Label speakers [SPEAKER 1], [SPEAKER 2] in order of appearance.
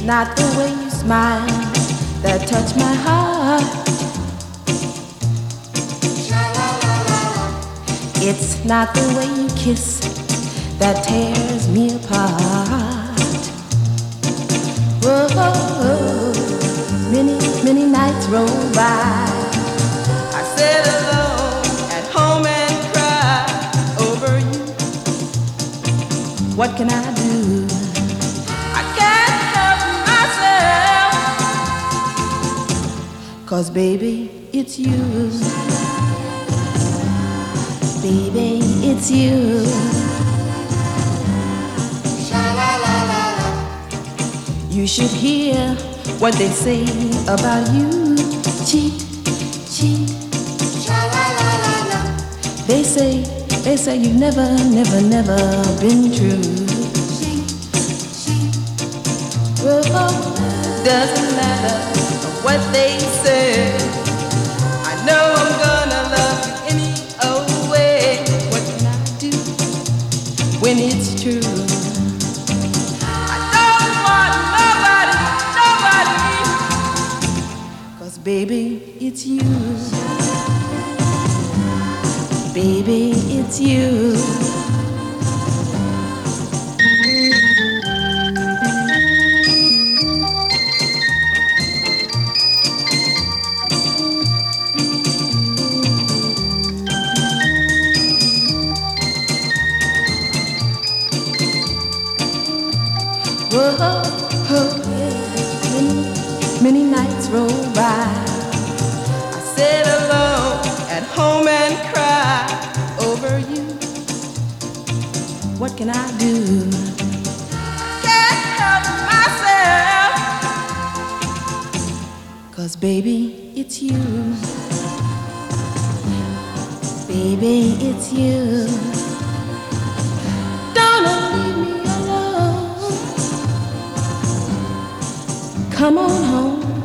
[SPEAKER 1] not the way you smile that touch my heart. It's not the way you kiss that tears me apart. Whoa, many, many nights roll by. I sit alone at home and cry over you. What can I do? I can't help myself. 'Cause baby, it's you. Baby, it's you. You should hear what they say about you. Cheat, cheat. They say you've never, never, never been true. Whoa, doesn't matter what they say. I know I'm gonna love you any old way. What can I do when it's true? I don't want nobody. 'Cause baby, it's you. Baby, it's you. Whoa, many nights roll by. I sit alone at home and cry over you. What can I do? Can't help myself. 'Cause baby, it's you. Baby, it's you. Don't leave me alone. Come on home.